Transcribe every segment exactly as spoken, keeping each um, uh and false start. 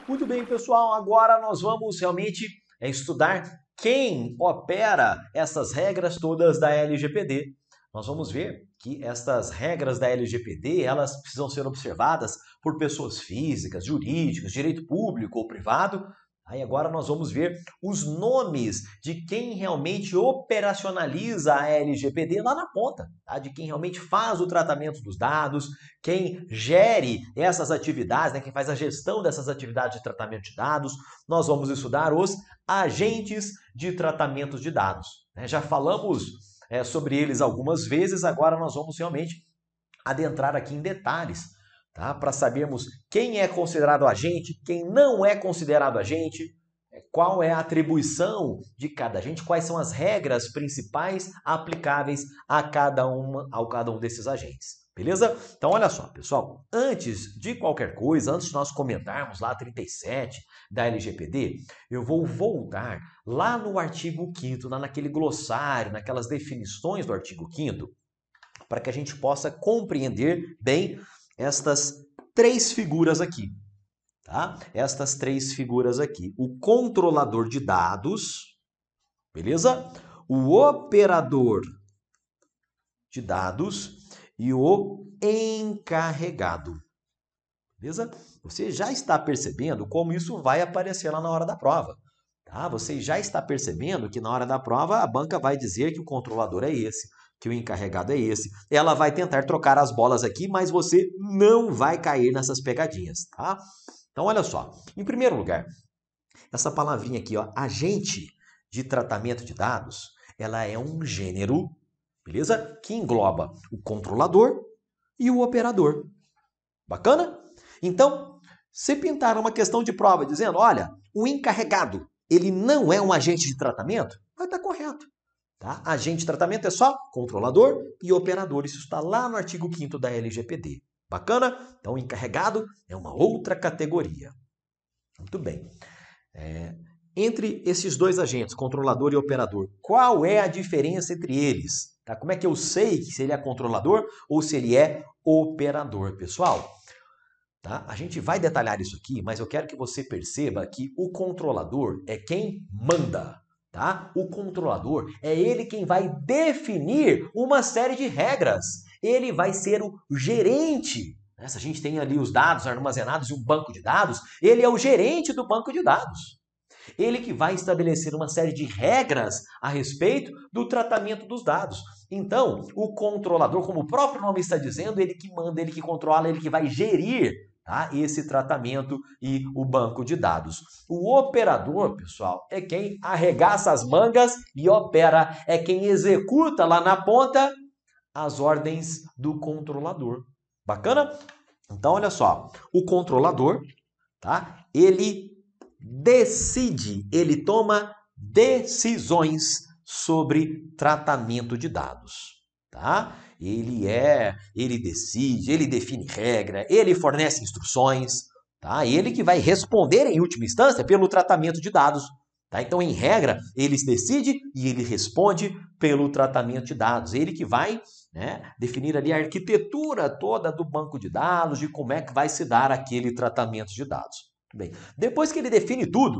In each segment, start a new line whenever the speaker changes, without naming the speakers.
Muito bem, pessoal, agora nós vamos realmente é, estudar quem opera essas regras todas da L G P D. Nós vamos ver que estas regras da L G P D, elas precisam ser observadas por pessoas físicas, jurídicas, direito público ou privado. Aí agora nós vamos ver os nomes de quem realmente operacionaliza a L G P D lá na ponta, tá? De quem realmente faz o tratamento dos dados, quem gere essas atividades, né? Quem faz a gestão dessas atividades de tratamento de dados. Nós vamos estudar os agentes de tratamento de dados, né? Já falamos é, sobre eles algumas vezes, agora nós vamos realmente adentrar aqui em detalhes. Tá? Para sabermos quem é considerado agente, quem não é considerado agente, qual é a atribuição de cada agente, quais são as regras principais aplicáveis a cada, uma, a cada um desses agentes. Beleza? Então, olha só, pessoal, antes de qualquer coisa, antes de nós comentarmos lá trinta e sete da L G P D, eu vou voltar lá no artigo quinto, lá naquele glossário, naquelas definições do artigo quinto, para que a gente possa compreender bem estas três figuras aqui, tá? Estas três figuras aqui. O controlador de dados, beleza? O operador de dados e o encarregado, beleza? Você já está percebendo como isso vai aparecer lá na hora da prova, tá? Você já está percebendo que na hora da prova a banca vai dizer que o controlador é esse, que o encarregado é esse. Ela vai tentar trocar as bolas aqui, mas você não vai cair nessas pegadinhas, tá? Então, olha só. Em primeiro lugar, essa palavrinha aqui, ó, agente de tratamento de dados, ela é um gênero, beleza? Que engloba o controlador e o operador. Bacana? Então, se pintar uma questão de prova dizendo, olha, o encarregado, ele não é um agente de tratamento, vai estar correto. Tá? Agente de tratamento é só controlador e operador. Isso está lá no artigo quinto da L G P D. Bacana? Então, o encarregado é uma outra categoria. Muito bem. É, entre esses dois agentes, controlador e operador, qual é a diferença entre eles? Tá? Como é que eu sei se ele é controlador ou se ele é operador, pessoal? Tá? A gente vai detalhar isso aqui, mas eu quero que você perceba que o controlador é quem manda. Tá? O controlador é ele quem vai definir uma série de regras. Ele vai ser o gerente. Né? Se a gente tem ali os dados armazenados em um banco de dados, ele é o gerente do banco de dados. Ele que vai estabelecer uma série de regras a respeito do tratamento dos dados. Então, o controlador, como o próprio nome está dizendo, ele que manda, ele que controla, ele que vai gerir, tá, esse tratamento e o banco de dados. O operador, pessoal, é quem arregaça as mangas e opera, é quem executa lá na ponta as ordens do controlador. Bacana? Então, olha só, o controlador, tá, ele decide, ele toma decisões sobre tratamento de dados, tá? Ele é, ele decide, ele define regra, ele fornece instruções, tá? Ele que vai responder em última instância pelo tratamento de dados, tá? Então, em regra, ele decide e ele responde pelo tratamento de dados. Ele que vai, né, definir ali a arquitetura toda do banco de dados, de como é que vai se dar aquele tratamento de dados. Bem, depois que ele define tudo,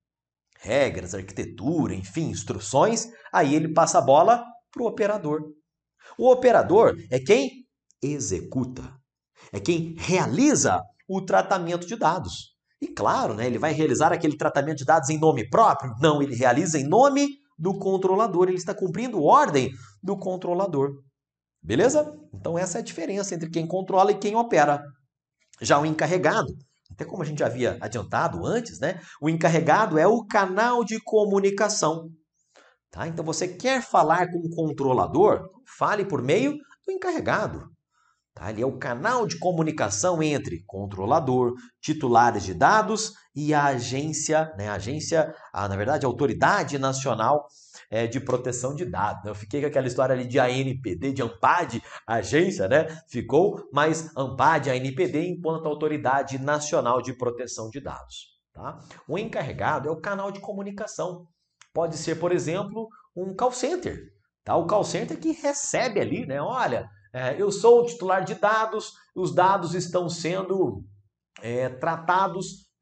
regras, arquitetura, enfim, instruções, aí ele passa a bola para o operador. O operador é quem executa, é quem realiza o tratamento de dados. E claro, né, ele vai realizar aquele tratamento de dados em nome próprio? Não, ele realiza em nome do controlador, ele está cumprindo ordem do controlador. Beleza? Então essa é a diferença entre quem controla e quem opera. Já o encarregado, até como a gente já havia adiantado antes, né? O encarregado é o canal de comunicação. Tá? Então, você quer falar com o controlador? Fale por meio do encarregado. Tá? Ele é o canal de comunicação entre controlador, titulares de dados e a agência, né? A agência, a, na verdade, a Autoridade Nacional é, de Proteção de Dados. Eu fiquei com aquela história ali de A N P D, de ANPAD, agência, né? Ficou, mas ANPAD, A N P D, enquanto Autoridade Nacional de Proteção de Dados. Tá? O encarregado é o canal de comunicação. Pode ser, por exemplo, um call center. Tá? O call center que recebe ali, né? Olha, é, eu sou o titular de dados, os dados estão sendo é, tratados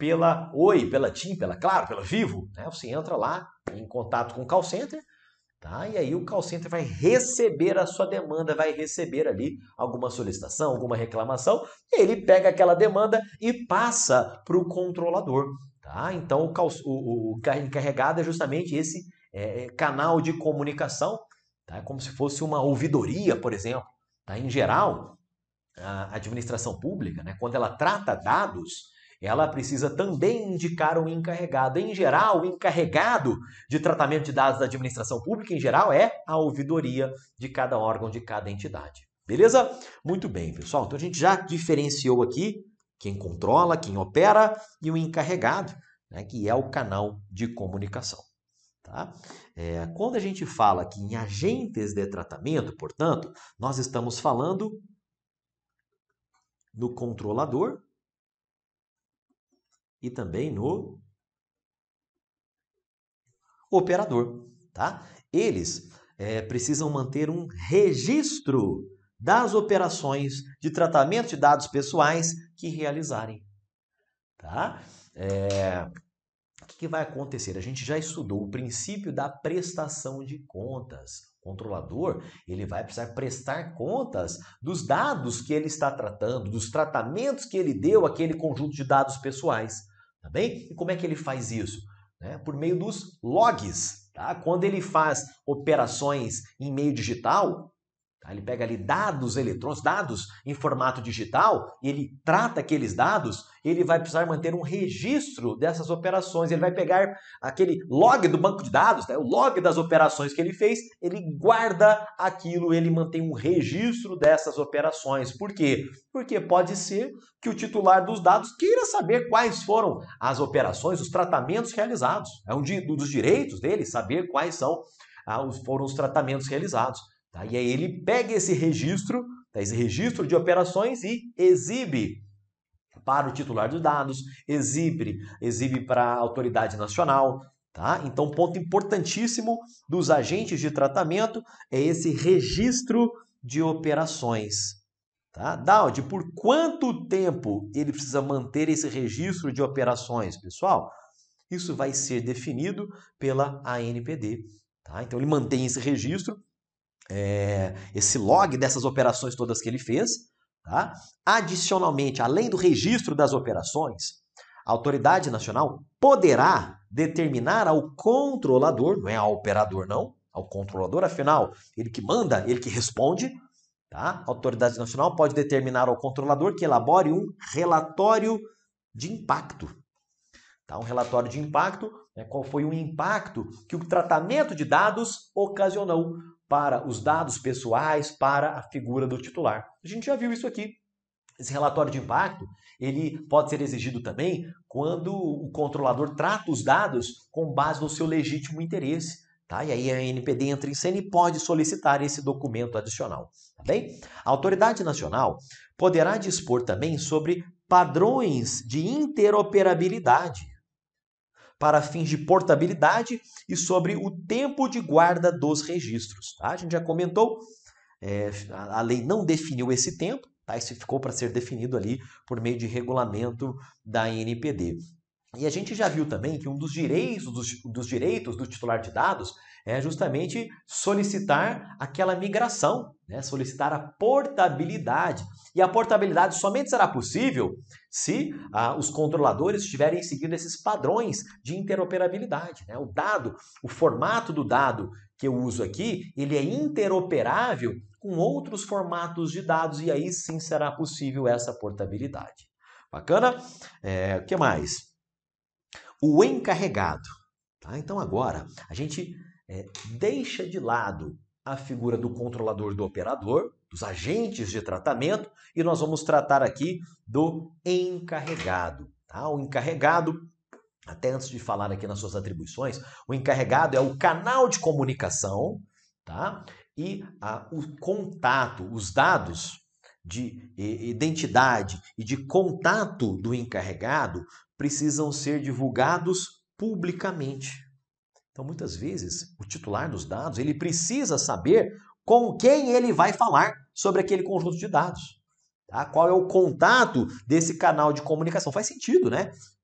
pela Oi, pela TIM, pela Claro, pela Vivo, né? Você entra lá em contato com o call center, tá? E aí o call center vai receber a sua demanda, vai receber ali alguma solicitação, alguma reclamação, e ele pega aquela demanda e passa para o controlador, tá? Então o, cal, o, o encarregado é justamente esse é, canal de comunicação, tá? Como se fosse uma ouvidoria, por exemplo, tá? Em geral, a administração pública, né, quando ela trata dados, ela precisa também indicar um encarregado. Em geral, o encarregado de tratamento de dados da administração pública, em geral, é a ouvidoria de cada órgão, de cada entidade. Beleza? Muito bem, pessoal. Então a gente já diferenciou aqui quem controla, quem opera e o encarregado, né, que é o canal de comunicação. Tá? É, quando a gente fala aqui em agentes de tratamento, portanto, nós estamos falando no controlador e também no operador, tá? Eles é, precisam manter um registro das operações de tratamento de dados pessoais que realizarem, tá? É, o que, que vai acontecer? A gente já estudou o princípio da prestação de contas. O controlador, ele vai precisar prestar contas dos dados que ele está tratando, dos tratamentos que ele deu àquele conjunto de dados pessoais, tá bem? E como é que ele faz isso? Né? Por meio dos logs, tá? Quando ele faz operações em meio digital, tá? Ele pega ali dados eletrônicos, dados em formato digital, e ele trata aqueles dados, ele vai precisar manter um registro dessas operações. Ele vai pegar aquele log do banco de dados, né? O log das operações que ele fez, ele guarda aquilo, ele mantém um registro dessas operações. Por quê? Porque pode ser que o titular dos dados queira saber quais foram as operações, os tratamentos realizados. É um dos direitos dele saber quais são, ah, foram os tratamentos realizados. Tá? E aí ele pega esse registro, tá? Esse registro de operações e exibe para o titular dos dados, exibe, exibe para a autoridade nacional. Tá? Então, ponto importantíssimo dos agentes de tratamento é esse registro de operações. Tá? Daudi, por quanto tempo ele precisa manter esse registro de operações, pessoal? Isso vai ser definido pela A N P D. Tá? Então, ele mantém esse registro, É, esse log dessas operações todas que ele fez. Tá? Adicionalmente, além do registro das operações, a autoridade nacional poderá determinar ao controlador, não é ao operador não, ao controlador, afinal, ele que manda, ele que responde, tá? A autoridade nacional pode determinar ao controlador que elabore um relatório de impacto. Tá? Um relatório de impacto, né? Qual foi o impacto que o tratamento de dados ocasionou para os dados pessoais, para a figura do titular. A gente já viu isso aqui. Esse relatório de impacto, ele pode ser exigido também quando o controlador trata os dados com base no seu legítimo interesse. Tá? E aí a A N P D entra em cena e pode solicitar esse documento adicional. Tá bem? A autoridade nacional poderá dispor também sobre padrões de interoperabilidade para fins de portabilidade e sobre o tempo de guarda dos registros. Tá? A gente já comentou, é, a lei não definiu esse tempo, tá? Isso ficou para ser definido ali por meio de regulamento da A N P D. E a gente já viu também que um dos direitos, dos, dos direitos do titular de dados é justamente solicitar aquela migração, né? Solicitar a portabilidade. E a portabilidade somente será possível se ah, os controladores estiverem seguindo esses padrões de interoperabilidade. Né? O dado, o formato do dado que eu uso aqui, ele é interoperável com outros formatos de dados e aí sim será possível essa portabilidade. Bacana? É, o que mais? O encarregado. Tá? Então agora a gente é, deixa de lado a figura do controlador do operador, dos agentes de tratamento, e nós vamos tratar aqui do encarregado. Tá? O encarregado, até antes de falar aqui nas suas atribuições, o encarregado é o canal de comunicação, tá? E a, o contato, os dados de identidade e de contato do encarregado precisam ser divulgados publicamente. Então, muitas vezes, o titular dos dados, ele precisa saber com quem ele vai falar sobre aquele conjunto de dados. Tá? Qual é o contato desse canal de comunicação? Faz sentido, né?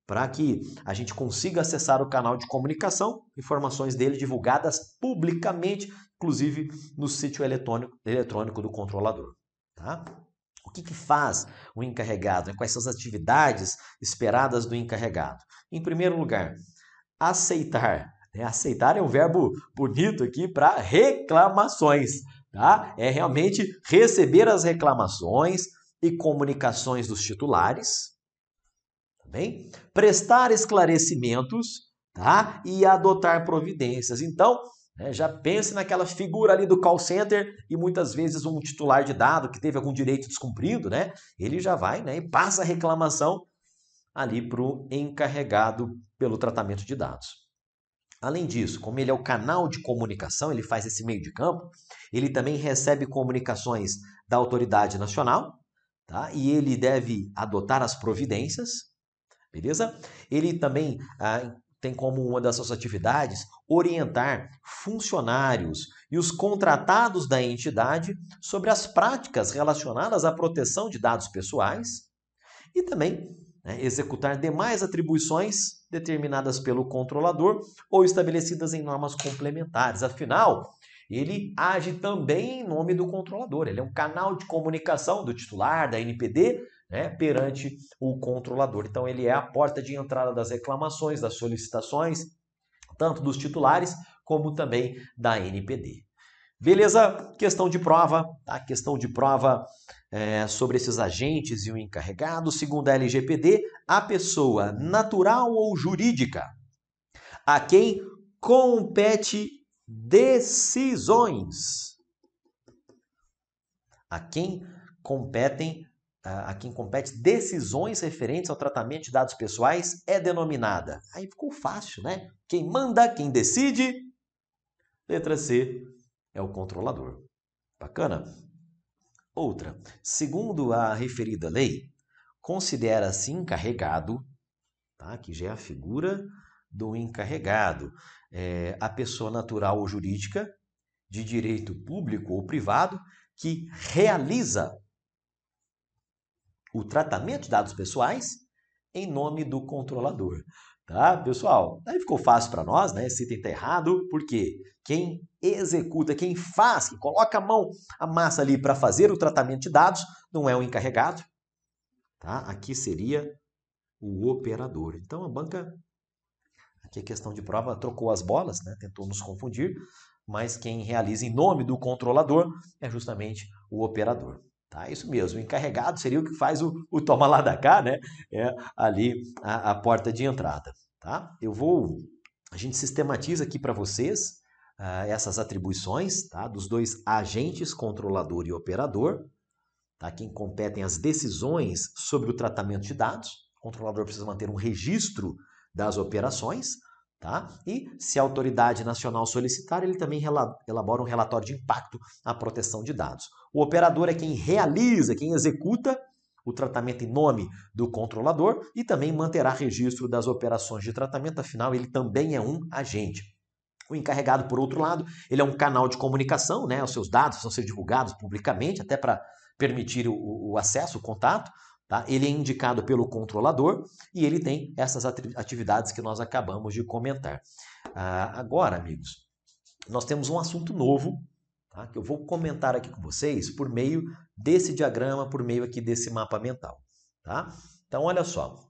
para que a gente consiga acessar o canal de comunicação, informações dele divulgadas publicamente, inclusive no sítio eletrônico, eletrônico do controlador. Tá? O que, que faz o encarregado? Quais são as atividades esperadas do encarregado? Em primeiro lugar, aceitar. Né? Aceitar é um verbo bonito aqui para reclamações. Tá? É realmente receber as reclamações e comunicações dos titulares, tá bem? Prestar esclarecimentos, tá? E adotar providências. Então, né, já pense naquela figura ali do call center e muitas vezes um titular de dado que teve algum direito descumprido, né? Ele já vai, né, e passa a reclamação ali para o encarregado pelo tratamento de dados. Além disso, como ele é o canal de comunicação, ele faz esse meio de campo, ele também recebe comunicações da autoridade nacional, tá? E ele deve adotar as providências, beleza? Ele também ah, tem como uma das suas atividades orientar funcionários e os contratados da entidade sobre as práticas relacionadas à proteção de dados pessoais e também né, executar demais atribuições determinadas pelo controlador ou estabelecidas em normas complementares. Afinal, ele age também em nome do controlador. Ele é um canal de comunicação do titular, da N P D, né, perante o controlador. Então, ele é a porta de entrada das reclamações, das solicitações, tanto dos titulares como também da N P D. Beleza? Questão de prova, tá? Questão de prova é, sobre esses agentes e o encarregado. Segundo a L G P D, a pessoa natural ou jurídica a quem compete decisões. A quem competem, a quem compete decisões referentes ao tratamento de dados pessoais é denominada. Aí ficou fácil, né? Quem manda, quem decide. Letra C. É o controlador. Bacana? Outra. Segundo a referida lei, considera-se encarregado, tá? Que já é a figura do encarregado, é, a pessoa natural ou jurídica de direito público ou privado que realiza o tratamento de dados pessoais em nome do controlador. Tá, pessoal? Aí ficou fácil para nós, né? Esse item está errado, porque quem executa, quem faz, quem coloca a mão, a massa ali para fazer o tratamento de dados, não é o encarregado, tá? Aqui seria o operador. Então a banca, aqui a questão de prova trocou as bolas, né? Tentou nos confundir, mas quem realiza em nome do controlador é justamente o operador. Tá, isso mesmo, o encarregado seria o que faz o, o toma lá da cá, né? É ali a, a porta de entrada. Tá? Eu vou, a gente sistematiza aqui para vocês uh, essas atribuições, tá? Dos dois agentes, controlador e operador, tá? Quem competem as decisões sobre o tratamento de dados. O controlador precisa manter um registro das operações, tá? E se a autoridade nacional solicitar, ele também elabora um relatório de impacto à proteção de dados. O operador é quem realiza, quem executa o tratamento em nome do controlador e também manterá registro das operações de tratamento, afinal ele também é um agente. O encarregado, por outro lado, ele é um canal de comunicação, né? Os seus dados vão ser divulgados publicamente, até para permitir o, o acesso, o contato. Tá? Ele é indicado pelo controlador e ele tem essas atividades que nós acabamos de comentar. Ah, agora, amigos, nós temos um assunto novo, tá? Que eu vou comentar aqui com vocês por meio desse diagrama, por meio aqui desse mapa mental. Tá? Então, olha só,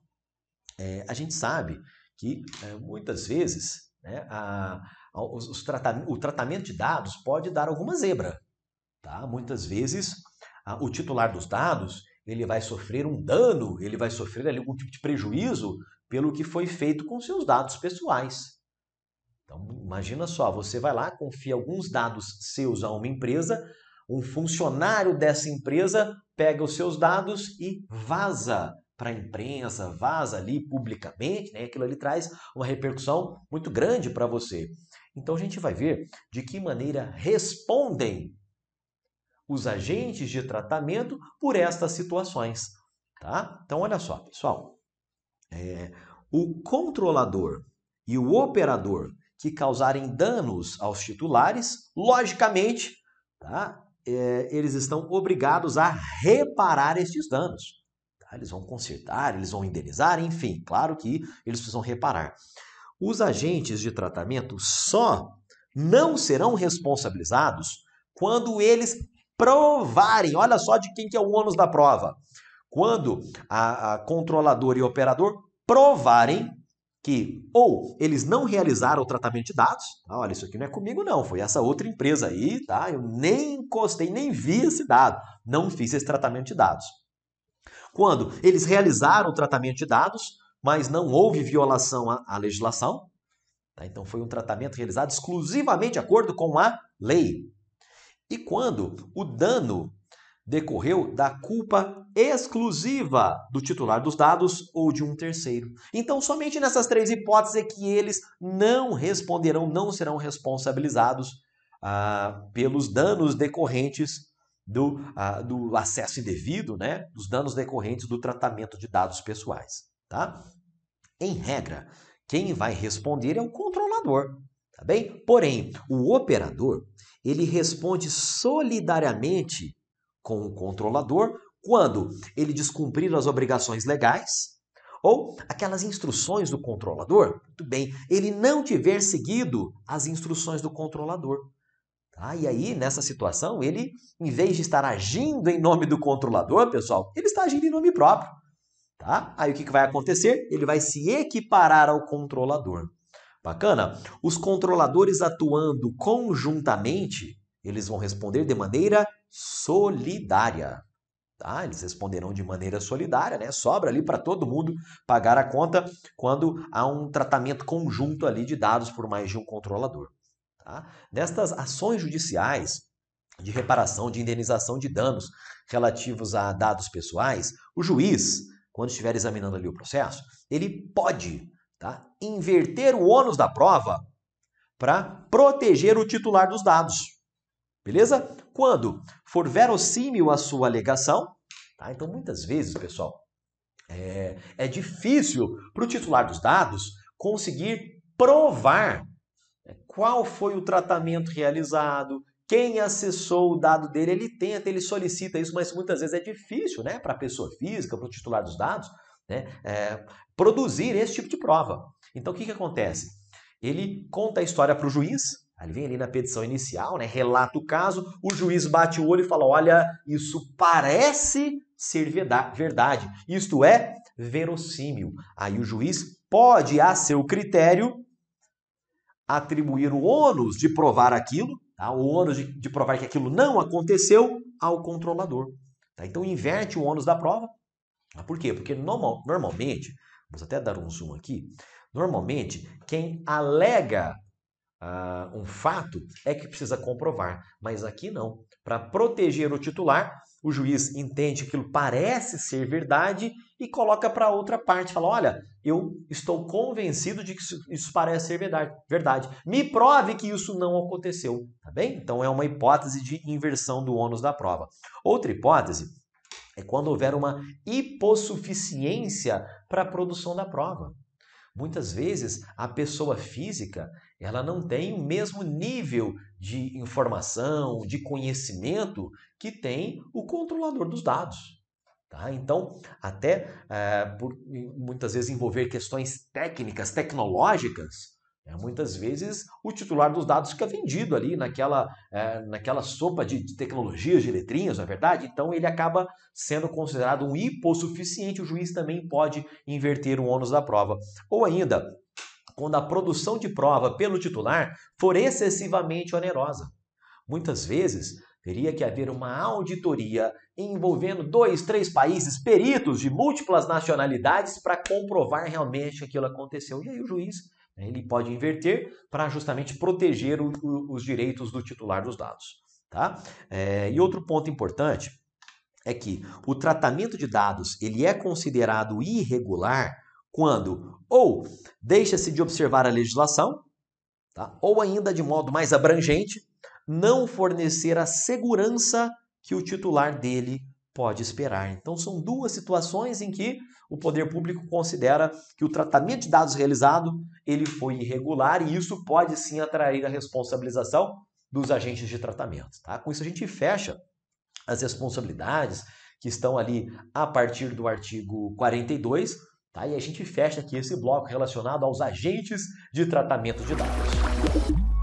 é, a gente sabe que é, muitas vezes né, a, a, os, os tratam, o tratamento de dados pode dar alguma zebra. Tá? Muitas vezes a, o titular dos dados ele vai sofrer um dano, ele vai sofrer ali algum tipo de prejuízo pelo que foi feito com seus dados pessoais. Então, imagina só, você vai lá, confia alguns dados seus a uma empresa, um funcionário dessa empresa pega os seus dados e vaza para a imprensa, vaza ali publicamente, né? Aquilo ali traz uma repercussão muito grande para você. Então, a gente vai ver de que maneira respondem os agentes de tratamento por estas situações. Tá? Então, olha só, pessoal. É, o controlador e o operador que causarem danos aos titulares, logicamente, tá? É, eles estão obrigados a reparar estes danos. Tá? Eles vão consertar, eles vão indenizar, enfim, claro que eles precisam reparar. Os agentes de tratamento só não serão responsabilizados quando eles provarem, olha só de quem que é o ônus da prova, quando a, a controladora e o operador provarem que ou eles não realizaram o tratamento de dados, tá? Olha, isso aqui não é comigo não, foi essa outra empresa aí, tá? Eu nem encostei, nem vi esse dado, não fiz esse tratamento de dados. Quando eles realizaram o tratamento de dados, mas não houve violação à, à legislação, tá? Então foi um tratamento realizado exclusivamente de acordo com a lei. E quando o dano decorreu da culpa exclusiva do titular dos dados ou de um terceiro. Então, somente nessas três hipóteses é que eles não responderão, não serão responsabilizados ah, pelos danos decorrentes do, ah, do acesso indevido, né? Dos danos decorrentes do tratamento de dados pessoais. Tá? Em regra, quem vai responder é o controlador. Tá bem? Porém, o operador ele responde solidariamente com o controlador quando ele descumprir as obrigações legais ou aquelas instruções do controlador, muito bem, ele não tiver seguido as instruções do controlador. Tá? E aí, nessa situação, ele, em vez de estar agindo em nome do controlador, pessoal, ele está agindo em nome próprio. Tá? Aí o que vai acontecer? Ele vai se equiparar ao controlador. Bacana? Os controladores atuando conjuntamente, eles vão responder de maneira solidária. Tá? Eles responderão de maneira solidária, né? Sobra ali para todo mundo pagar a conta quando há um tratamento conjunto ali de dados por mais de um controlador. Tá? Nestas ações judiciais de reparação, de indenização de danos relativos a dados pessoais, o juiz, quando estiver examinando ali o processo, ele pode, tá, inverter o ônus da prova para proteger o titular dos dados. Beleza? Quando for verossímil a sua alegação, tá? Então muitas vezes, pessoal, é, é difícil para o titular dos dados conseguir provar qual foi o tratamento realizado, quem acessou o dado dele. Ele tenta, ele solicita isso, mas muitas vezes é difícil, né, para a pessoa física, para o titular dos dados, né, é, produzir esse tipo de prova. Então o que, que acontece? Ele conta a história para o juiz. Ele vem ali na petição inicial, né, relata o caso, o juiz bate o olho e fala, olha, isso parece ser verdade, isto é verossímil. Aí o juiz pode, a seu critério, atribuir o ônus de provar aquilo, tá? O ônus de, de provar que aquilo não aconteceu ao controlador. Tá? Então inverte o ônus da prova. Por quê? Porque normal, normalmente, vamos até dar um zoom aqui, normalmente quem alega Uh, um fato é que precisa comprovar, mas aqui não. Para proteger o titular, o juiz entende que aquilo parece ser verdade e coloca para outra parte, fala, olha, eu estou convencido de que isso, isso parece ser verdade, verdade. Me prove que isso não aconteceu, tá bem? Então é uma hipótese de inversão do ônus da prova. Outra hipótese é quando houver uma hipossuficiência para a produção da prova. Muitas vezes a pessoa física ela não tem o mesmo nível de informação, de conhecimento que tem o controlador dos dados. Tá? Então, até é, por muitas vezes envolver questões técnicas, tecnológicas, é, muitas vezes o titular dos dados fica vendido ali naquela, é, naquela sopa de, de tecnologias, de letrinhas, não é verdade? Então ele acaba sendo considerado um hipossuficiente, o juiz também pode inverter o ônus da prova. Ou ainda, quando a produção de prova pelo titular for excessivamente onerosa. Muitas vezes teria que haver uma auditoria envolvendo dois, três países, peritos de múltiplas nacionalidades para comprovar realmente que aquilo aconteceu. E aí o juiz ele pode inverter para justamente proteger o, o, os direitos do titular dos dados. Tá? É, e outro ponto importante é que o tratamento de dados ele é considerado irregular quando ou deixa-se de observar a legislação, tá? Ou ainda de modo mais abrangente, não fornecer a segurança que o titular dele pode esperar. Então são duas situações em que o poder público considera que o tratamento de dados realizado ele foi irregular e isso pode sim atrair a responsabilização dos agentes de tratamento. Tá? Com isso a gente fecha as responsabilidades que estão ali a partir do artigo quarenta e dois, tá? E a gente fecha aqui esse bloco relacionado aos agentes de tratamento de dados.